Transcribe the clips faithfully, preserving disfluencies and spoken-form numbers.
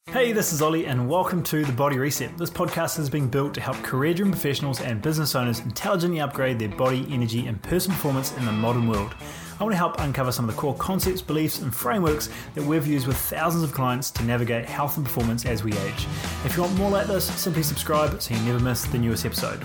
Hey, this is Ollie and welcome to The Body Reset. This podcast has been built to help career-driven professionals and business owners intelligently upgrade their body, energy and personal performance in the modern world. I want to help uncover some of the core concepts, beliefs and frameworks that we've used with thousands of clients to navigate health and performance as we age. If you want more like this, simply subscribe so you never miss the newest episode.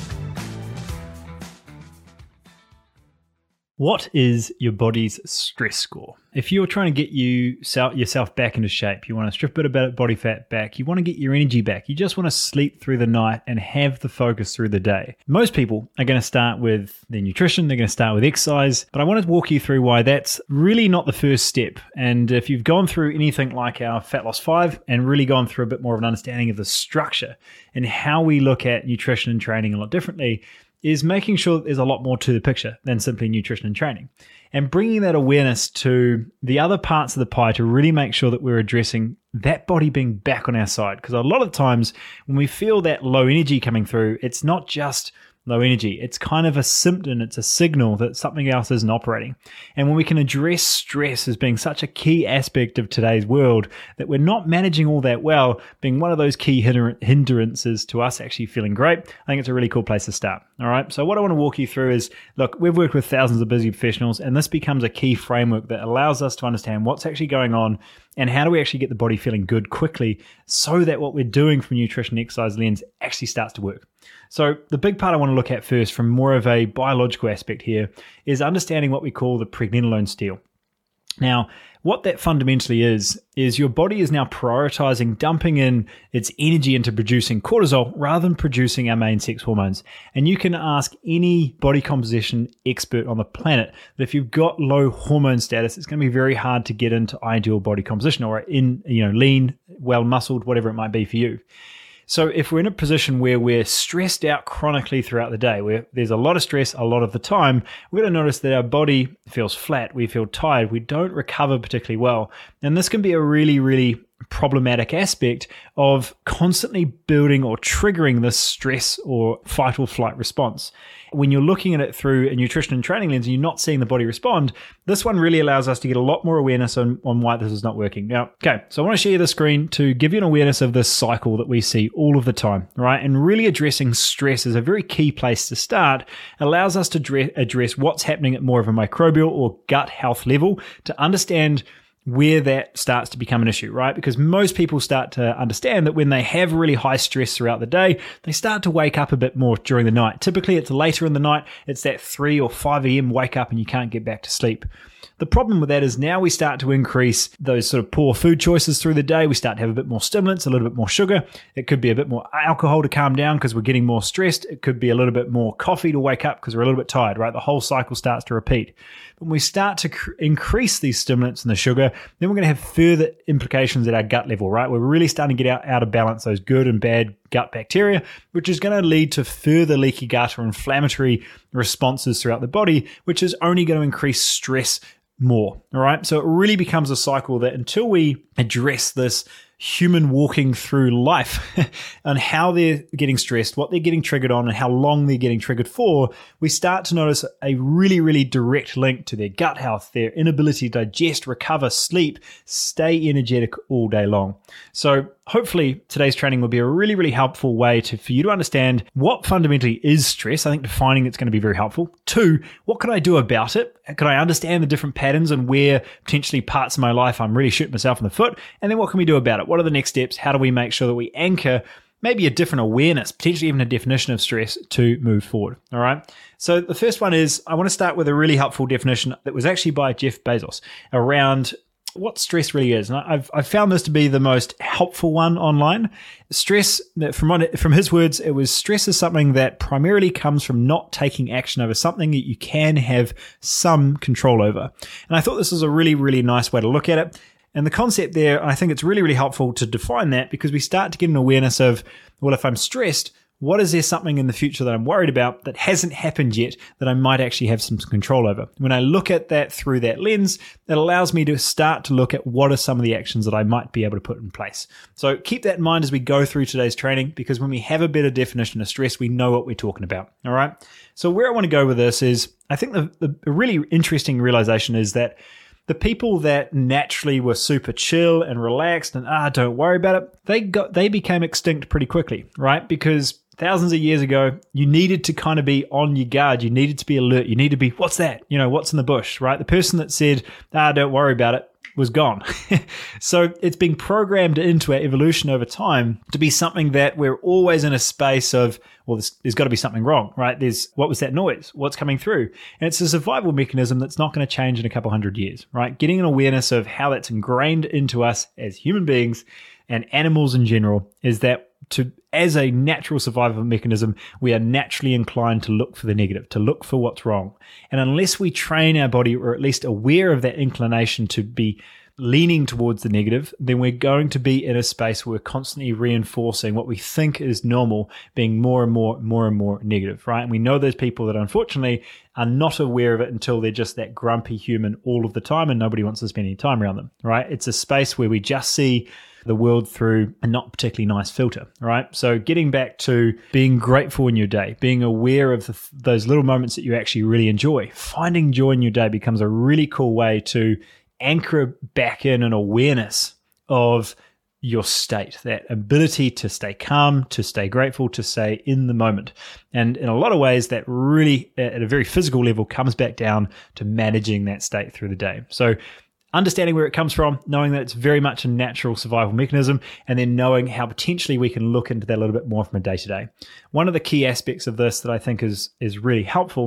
What is your body's stress score? If you're trying to get you yourself back into shape, you want to strip a bit of body fat back, you want to get your energy back, you just want to sleep through the night and have the focus through the day. Most people are going to start with their nutrition, they're going to start with exercise, but I want to walk you through why that's really not the first step. And if you've gone through anything like our Fat Loss five and really gone through a bit more of an understanding of the structure and how we look at nutrition and training a lot differently, is making sure that there's a lot more to the picture than simply nutrition and training. And bringing that awareness to the other parts of the pie to really make sure that we're addressing that body being back on our side. Because a lot of times when we feel that low energy coming through, it's not just low energy. It's kind of a symptom, it's a signal that something else isn't operating. And when we can address stress as being such a key aspect of today's world that we're not managing all that well, being one of those key hindrances to us actually feeling great, I think it's a really cool place to start. All right. So what I want to walk you through is, look, we've worked with thousands of busy professionals, and this becomes a key framework that allows us to understand what's actually going on and how do we actually get the body feeling good quickly so that what we're doing from a nutrition exercise lens actually starts to work. So the big part I want to look at first from more of a biological aspect here is understanding what we call the pregnenolone steal. Now, what that fundamentally is, is your body is now prioritizing dumping in its energy into producing cortisol rather than producing our main sex hormones. And you can ask any body composition expert on the planet that if you've got low hormone status, it's going to be very hard to get into ideal body composition or in, you know, lean, well-muscled, whatever it might be for you. So if we're in a position where we're stressed out chronically throughout the day, where there's a lot of stress a lot of the time, we're going to notice that our body feels flat, we feel tired, we don't recover particularly well. And this can be a really, really problematic aspect of constantly building or triggering this stress or fight or flight response. When you're looking at it through a nutrition and training lens and you're not seeing the body respond, this one really allows us to get a lot more awareness on, on why this is not working. Now, okay, so I want to share the screen to give you an awareness of this cycle that we see all of the time, right? And really addressing stress is a very key place to start. It allows us to dre- address what's happening at more of a microbial or gut health level to understand where that starts to become an issue, right? Because most people start to understand that when they have really high stress throughout the day, they start to wake up a bit more during the night. Typically, it's later in the night. It's that three or five a.m. wake up and you can't get back to sleep. The problem with that is now we start to increase those sort of poor food choices through the day. We start to have a bit more stimulants, a little bit more sugar. It could be a bit more alcohol to calm down because we're getting more stressed. It could be a little bit more coffee to wake up because we're a little bit tired, right? The whole cycle starts to repeat. When we start to cr- increase these stimulants and the sugar, then we're going to have further implications at our gut level, right? We're really starting to get out, out of balance those good and bad gut bacteria, which is going to lead to further leaky gut or inflammatory responses throughout the body, which is only going to increase stress more. All right. So it really becomes a cycle that until we address this human walking through life and how they're getting stressed, what they're getting triggered on, and how long they're getting triggered for, we start to notice a really, really direct link to their gut health, their inability to digest, recover, sleep, stay energetic all day long. So hopefully today's training will be a really, really helpful way to for you to understand what fundamentally is stress. I think defining it's going to be very helpful. Two, what can I do about it? Can I understand the different patterns and where potentially parts of my life I'm really shooting myself in the foot? And then what can we do about it? What are the next steps? How do we make sure that we anchor maybe a different awareness, potentially even a definition of stress to move forward? All right. So the first one is I want to start with a really helpful definition that was actually by Jeff Bezos around what stress really is. And I've I've found this to be the most helpful one online. Stress, from what, from his words, it was stress is something that primarily comes from not taking action over something that you can have some control over. And I thought this was a really, really nice way to look at it. And the concept there, I think it's really, really helpful to define that because we start to get an awareness of, well, if I'm stressed, what is there something in the future that I'm worried about that hasn't happened yet that I might actually have some control over? When I look at that through that lens, it allows me to start to look at what are some of the actions that I might be able to put in place. So keep that in mind as we go through today's training, because when we have a better definition of stress, we know what we're talking about. All right. So where I want to go with this is, I think the, the really interesting realization is that The people that naturally were super chill and relaxed and, ah, don't worry about it, they got they became extinct pretty quickly, right? Because thousands of years ago, you needed to kind of be on your guard. You needed to be alert. You needed to be, what's that? You know, what's in the bush, right? The person that said, ah, don't worry about it, was gone. So it's been programmed into our evolution over time to be something that we're always in a space of, well, there's, there's got to be something wrong, right? There's, what was that noise? What's coming through? And it's a survival mechanism that's not going to change in a couple hundred years, right? Getting an awareness of how that's ingrained into us as human beings and animals in general is that to as a natural survival mechanism, we are naturally inclined to look for the negative, to look for what's wrong. And unless we train our body, or at least aware of that inclination to be leaning towards the negative, then we're going to be in a space where we're constantly reinforcing what we think is normal being more and more, more and more negative, right? And we know there's people that unfortunately are not aware of it until they're just that grumpy human all of the time and nobody wants to spend any time around them, right? It's a space where we just see the world through a not particularly nice filter, right? So getting back to being grateful in your day, being aware of the, those little moments that you actually really enjoy, finding joy in your day becomes a really cool way to anchor back in an awareness of your state, that ability to stay calm, to stay grateful, to stay in the moment. And in a lot of ways, that really, at a very physical level, comes back down to managing that state through the day. So understanding where it comes from, knowing that it's very much a natural survival mechanism, and then knowing how potentially we can look into that a little bit more from a day-to-day. One of the key aspects of this that I think is, is really helpful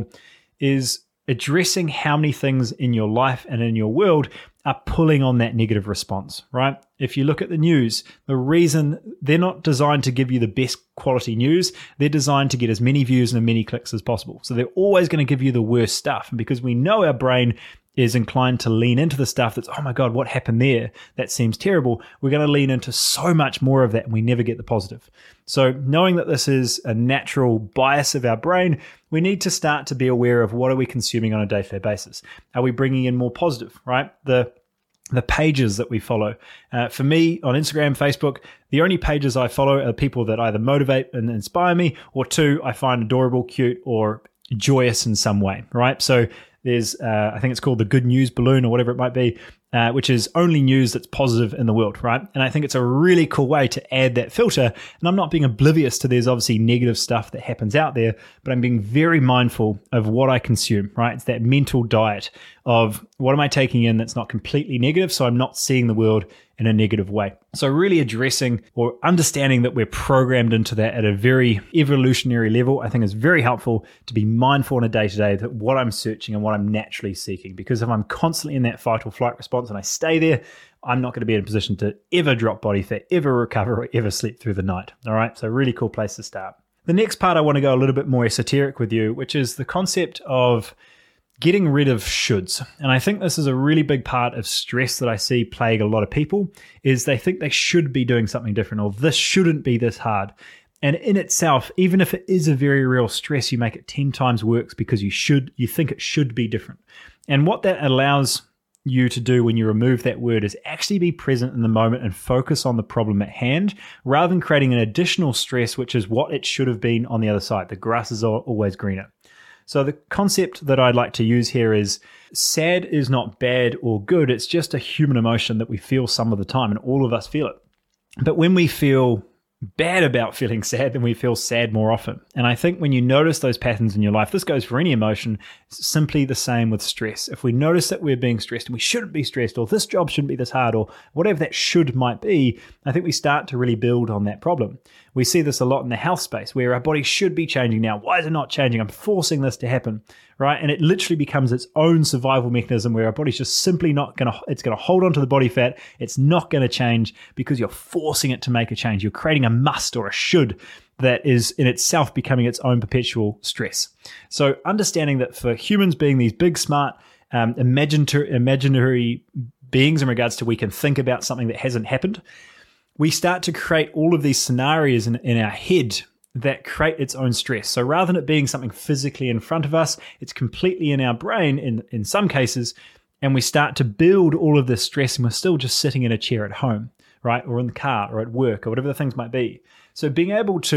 is addressing how many things in your life and in your world are pulling on that negative response, right? If you look at the news, the reason they're not designed to give you the best quality news, they're designed to get as many views and as many clicks as possible. So they're always going to give you the worst stuff. And because we know our brain is inclined to lean into the stuff that's, oh my God, what happened there? That seems terrible. We're going to lean into so much more of that and we never get the positive. So knowing that this is a natural bias of our brain, we need to start to be aware of what are we consuming on a day-to-day basis. Are we bringing in more positive, right? The the pages that we follow. Uh, for me, on Instagram, Facebook, the only pages I follow are people that either motivate and inspire me, or two, I find adorable, cute, or joyous in some way, right? So there's, uh, I think it's called the Good News Balloon or whatever it might be, uh, which is only news that's positive in the world, right? And I think it's a really cool way to add that filter. And I'm not being oblivious to there's obviously negative stuff that happens out there, but I'm being very mindful of what I consume, right? It's that mental diet of what am I taking in that's not completely negative, so I'm not seeing the world in a negative way. So really addressing or understanding that we're programmed into that at a very evolutionary level, I think is very helpful to be mindful on a day-to-day that what I'm searching and what I'm naturally seeking. Because if I'm constantly in that fight or flight response and I stay there, I'm not going to be in a position to ever drop body fat, ever recover, or ever sleep through the night. All right, so really cool place to start. The next part I want to go a little bit more esoteric with you, which is the concept of getting rid of shoulds. And I think this is a really big part of stress that I see plague a lot of people, is they think they should be doing something different, or this shouldn't be this hard. And in itself, even if it is a very real stress, you make it ten times worse because you should, you think it should be different. And what that allows you to do when you remove that word is actually be present in the moment and focus on the problem at hand, rather than creating an additional stress, which is what it should have been on the other side. The grass is always greener. So the concept that I'd like to use here is sad is not bad or good. It's just a human emotion that we feel some of the time, and all of us feel it. But when we feel bad about feeling sad, then we feel sad more often. And I think when you notice those patterns in your life, this goes for any emotion, it's simply the same with stress. If we notice that we're being stressed and we shouldn't be stressed, or this job shouldn't be this hard, or whatever that should might be, I think we start to really build on that problem. We see this a lot in the health space where our body should be changing now. Why is it not changing? I'm forcing this to happen, right? And it literally becomes its own survival mechanism where our body's just simply not going to, it's going to hold on to the body fat. It's not going to change because you're forcing it to make a change. You're creating a must or a should that is in itself becoming its own perpetual stress. So understanding that for humans being these big, smart, um, imaginary, imaginary beings in regards to we can think about something that hasn't happened, we start to create all of these scenarios in, in our head that create its own stress. So rather than it being something physically in front of us, it's completely in our brain in, in some cases, and we start to build all of this stress and we're still just sitting in a chair at home, right? Or in the car or at work or whatever the things might be. So being able to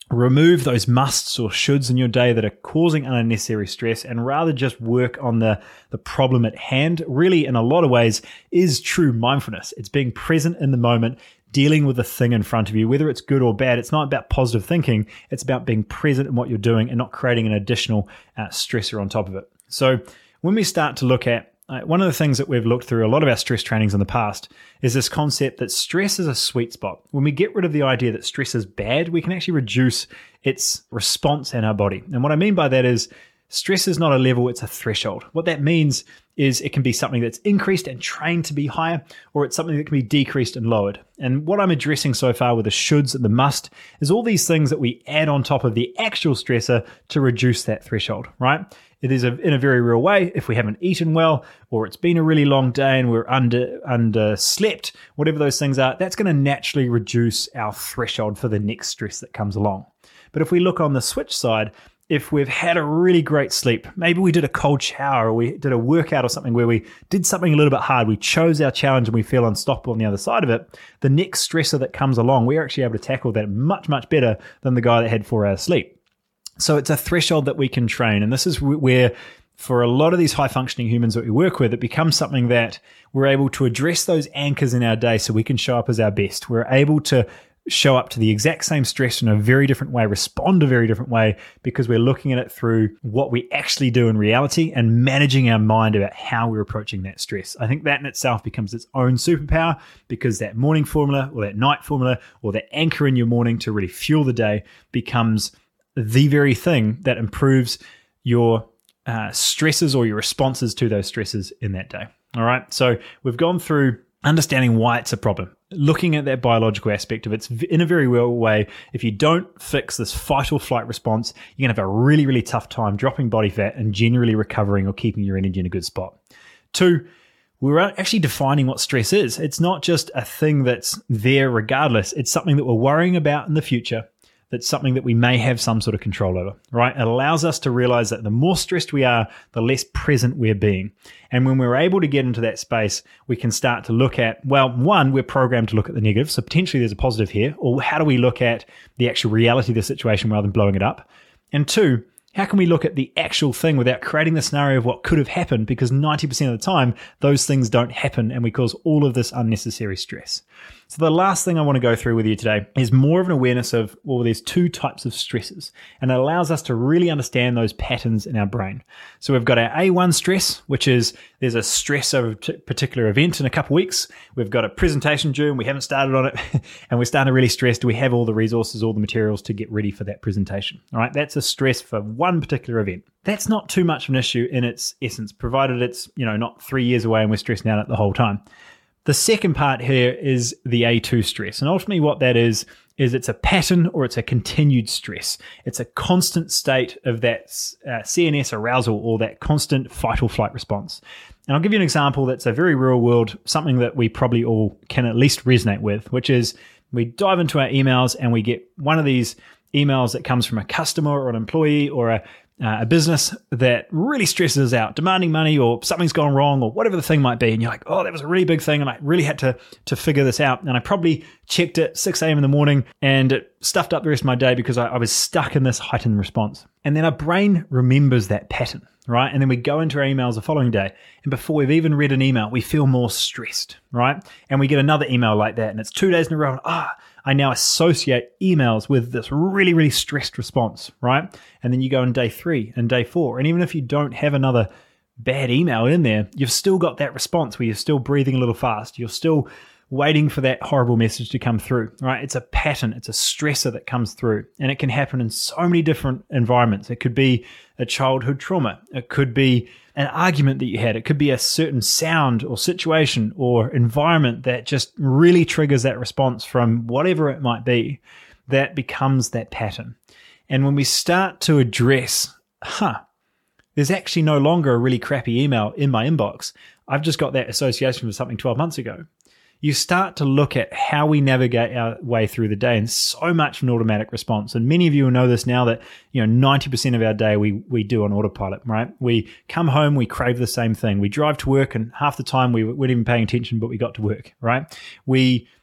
remove those musts or shoulds in your day that are causing unnecessary stress, and rather just work on the, the problem at hand, really in a lot of ways is true mindfulness. It's being present in the moment, dealing with the thing in front of you, whether it's good or bad. It's not about positive thinking. It's about being present in what you're doing and not creating an additional uh, stressor on top of it. So when we start to look at Uh, one of the things that we've looked through a lot of our stress trainings in the past is this concept that stress is a sweet spot. When we get rid of the idea that stress is bad, we can actually reduce its response in our body. And what I mean by that is stress is not a level, it's a threshold. What that means is it can be something that's increased and trained to be higher, or it's something that can be decreased and lowered. And what I'm addressing so far with the shoulds and the must is all these things that we add on top of the actual stressor to reduce that threshold, right? It is a, in a very real way. If we haven't eaten well, or it's been a really long day and we're under under slept, whatever those things are, that's going to naturally reduce our threshold for the next stress that comes along. But if we look on the switch side, if we've had a really great sleep, maybe we did a cold shower or we did a workout or something where we did something a little bit hard, we chose our challenge and we feel unstoppable on the other side of it, the next stressor that comes along, we're actually able to tackle that much, much better than the guy that had four hours sleep. So it's a threshold that we can train. And this is where, for a lot of these high-functioning humans that we work with, it becomes something that we're able to address those anchors in our day so we can show up as our best. We're able to show up to the exact same stress in a very different way, respond a very different way, because we're looking at it through what we actually do in reality and managing our mind about how we're approaching that stress. I think that in itself becomes its own superpower, because that morning formula or that night formula or that anchor in your morning to really fuel the day becomes the very thing that improves your uh, stresses or your responses to those stresses in that day. All right. So we've gone through understanding why it's a problem, looking at that biological aspect of it in a very real way. If you don't fix this fight or flight response, you're going to have a really, really tough time dropping body fat and generally recovering or keeping your energy in a good spot. Two, we're actually defining what stress is. It's not just a thing that's there regardless. It's something that we're worrying about in the future. That's something that we may have some sort of control over, right? It allows us to realize that the more stressed we are, the less present we're being. And when we're able to get into that space, we can start to look at, well, one, we're programmed to look at the negative. So potentially there's a positive here. Or how do we look at the actual reality of the situation rather than blowing it up? And two, how can we look at the actual thing without creating the scenario of what could have happened? Because ninety percent of the time, those things don't happen and we cause all of this unnecessary stress. So the last thing I want to go through with you today is more of an awareness of, well, there's two types of stresses, and it allows us to really understand those patterns in our brain. So we've got our A one stress, which is there's a stress of a particular event in a couple of weeks. We've got a presentation due and we haven't started on it and we're starting to really stress. Do we have all the resources, all the materials to get ready for that presentation? All right, that's a stress for one particular event. That's not too much of an issue in its essence, provided it's, you know, not three years away and we're stressing out it the whole time. The second part here is the A two stress. And ultimately what that is, is it's a pattern or it's a continued stress. It's a constant state of that uh, C N S arousal or that constant fight or flight response. And I'll give you an example that's a very real world, something that we probably all can at least resonate with, which is we dive into our emails and we get one of these emails that comes from a customer or an employee or a Uh, a business that really stresses us out, demanding money or something's gone wrong or whatever the thing might be. And you're like, oh, that was a really big thing. And I really had to to figure this out. And I probably checked it six a.m. in the morning and it stuffed up the rest of my day because I, I was stuck in this heightened response. And then our brain remembers that pattern, right? And then we go into our emails the following day. And before we've even read an email, we feel more stressed, right? And we get another email like that. And it's two days in a row. And, ah, I now associate emails with this really, really stressed response, right? And then you go in day three and day four. And even if you don't have another bad email in there, you've still got that response where you're still breathing a little fast. You're still waiting for that horrible message to come through, right? It's a pattern. It's a stressor that comes through. And it can happen in so many different environments. It could be a childhood trauma. It could be an argument that you had. It could be a certain sound or situation or environment that just really triggers that response from whatever it might be that becomes that pattern. And when we start to address, huh, there's actually no longer a really crappy email in my inbox. I've just got that association with something twelve months ago. You start to look at how we navigate our way through the day, and so much of an automatic response. And many of you will know this now that, you know, ninety percent of our day we we do on autopilot, right? We come home, we crave the same thing. We drive to work and half the time we weren't even paying attention, but we got to work, right? We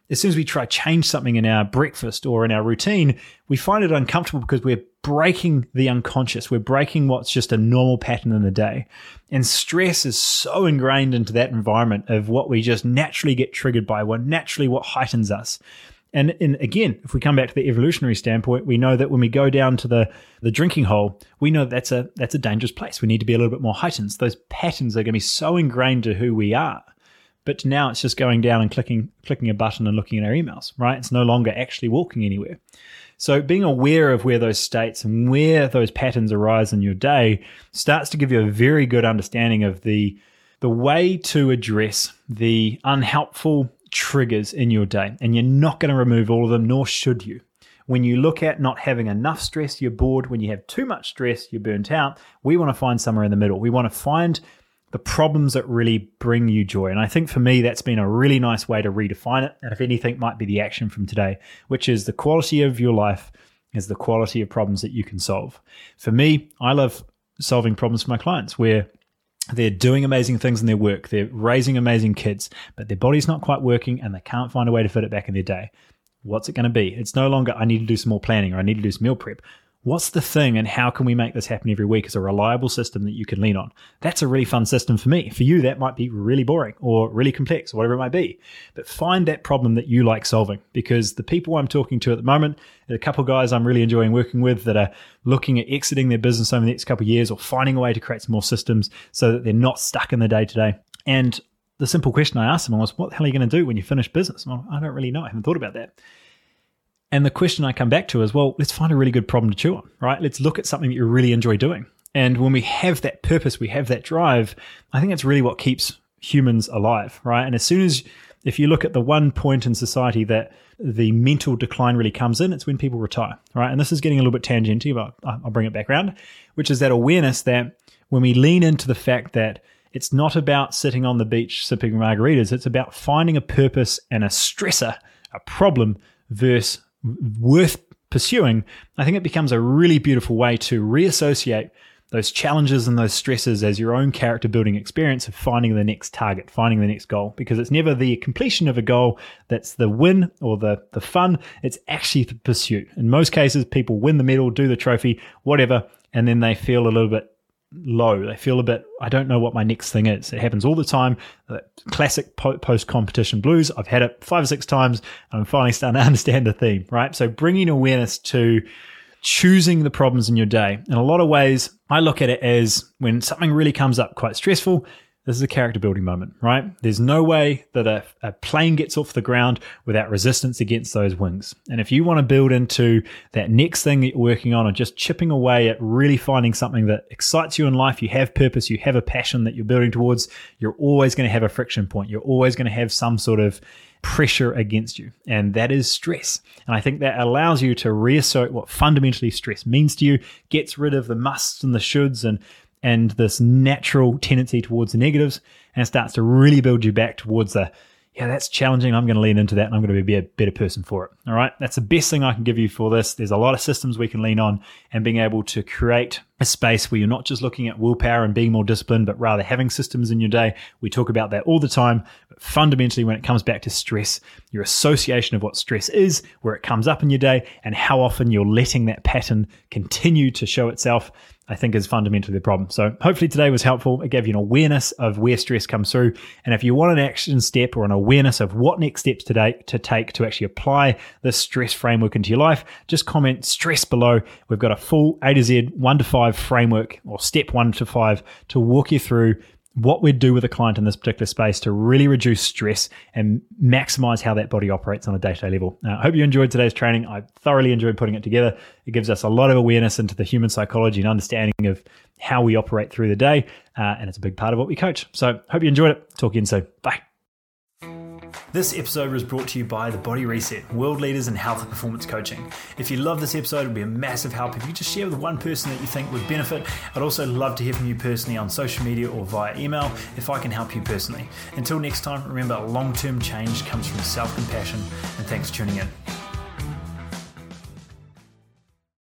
as soon as we try to change something in our breakfast or in our routine, we find it uncomfortable because we're breaking the unconscious. We're breaking what's just a normal pattern in the day. And stress is so ingrained into that environment of what we just naturally get triggered by, what naturally what heightens us. And, and again, if we come back to the evolutionary standpoint, we know that when we go down to the, the drinking hole, we know that that's a, that's a dangerous place. We need to be a little bit more heightened. So those patterns are going to be so ingrained to who we are. But now it's just going down and clicking clicking a button and looking at our emails, right? It's no longer actually walking anywhere. So being aware of where those states and where those patterns arise in your day starts to give you a very good understanding of the, the way to address the unhelpful triggers in your day. And you're not going to remove all of them, nor should you. When you look at not having enough stress, you're bored. When you have too much stress, you're burnt out. We want to find somewhere in the middle. We want to find the problems that really bring you joy. And I think for me, that's been a really nice way to redefine it. And if anything, might be the action from today, which is the quality of your life is the quality of problems that you can solve. For me, I love solving problems for my clients where they're doing amazing things in their work. They're raising amazing kids, but their body's not quite working and they can't find a way to fit it back in their day. What's it going to be? It's no longer, I need to do some more planning or I need to do some meal prep. What's the thing and how can we make this happen every week as a reliable system that you can lean on? That's a really fun system for me. For you, that might be really boring or really complex or whatever it might be. But find that problem that you like solving, because the people I'm talking to at the moment, a couple of guys I'm really enjoying working with that are looking at exiting their business over the next couple of years or finding a way to create some more systems so that they're not stuck in the day-to-day. And the simple question I asked them was, what the hell are you going to do when you finish business? Well, I don't really know. I haven't thought about that. And the question I come back to is, well, let's find a really good problem to chew on, right? Let's look at something that you really enjoy doing. And when we have that purpose, we have that drive, I think that's really what keeps humans alive, right? And as soon as, if you look at the one point in society that the mental decline really comes in, it's when people retire, right? And this is getting a little bit tangential, but I'll bring it back around, which is that awareness that when we lean into the fact that it's not about sitting on the beach sipping margaritas, it's about finding a purpose and a stressor, a problem versus worth pursuing, I think it becomes a really beautiful way to reassociate those challenges and those stresses as your own character building experience of finding the next target, finding the next goal, because it's never the completion of a goal that's the win or the, the fun. It's actually the pursuit. In most cases, people win the medal, do the trophy, whatever, and then they feel a little bit low. They feel a bit, I don't know what my next thing is. It happens all the time. The classic po- post-competition blues. I've had it five or six times and I'm finally starting to understand the theme, right? So bringing awareness to choosing the problems in your day. In a lot of ways, I look at it as when something really comes up quite stressful, this is a character building moment, right? There's no way that a, a plane gets off the ground without resistance against those wings. And if you want to build into that next thing that you're working on or just chipping away at really finding something that excites you in life, you have purpose, you have a passion that you're building towards, you're always going to have a friction point. You're always going to have some sort of pressure against you, and that is stress. And I think that allows you to reassert what fundamentally stress means to you, gets rid of the musts and the shoulds and and this natural tendency towards the negatives, and starts to really build you back towards the, yeah, that's challenging. I'm going to lean into that and I'm going to be a better person for it. All right. That's the best thing I can give you for this. There's a lot of systems we can lean on, and being able to create a space where you're not just looking at willpower and being more disciplined, but rather having systems in your day. We talk about that all the time. But fundamentally, when it comes back to stress, your association of what stress is, where it comes up in your day, and how often you're letting that pattern continue to show itself, I think is fundamentally the problem. So hopefully today was helpful. It gave you an awareness of where stress comes through. And if you want an action step or an awareness of what next steps today to take to actually apply this stress framework into your life, just comment stress below. We've got a full A to Z, one to five framework, or step one to five, to walk you through what we'd do with a client in this particular space to really reduce stress and maximize how that body operates on a day-to-day level. I uh, hope you enjoyed today's training. I thoroughly enjoyed putting it together. It gives us a lot of awareness into the human psychology and understanding of how we operate through the day, uh, and it's a big part of what we coach. So hope you enjoyed it. Talk again soon. Bye. This episode was brought to you by The Body Reset, world leaders in health and performance coaching. If you love this episode, it would be a massive help if you just share with one person that you think would benefit. I'd also love to hear from you personally on social media or via email if I can help you personally. Until next time, remember, long-term change comes from self-compassion, and thanks for tuning in.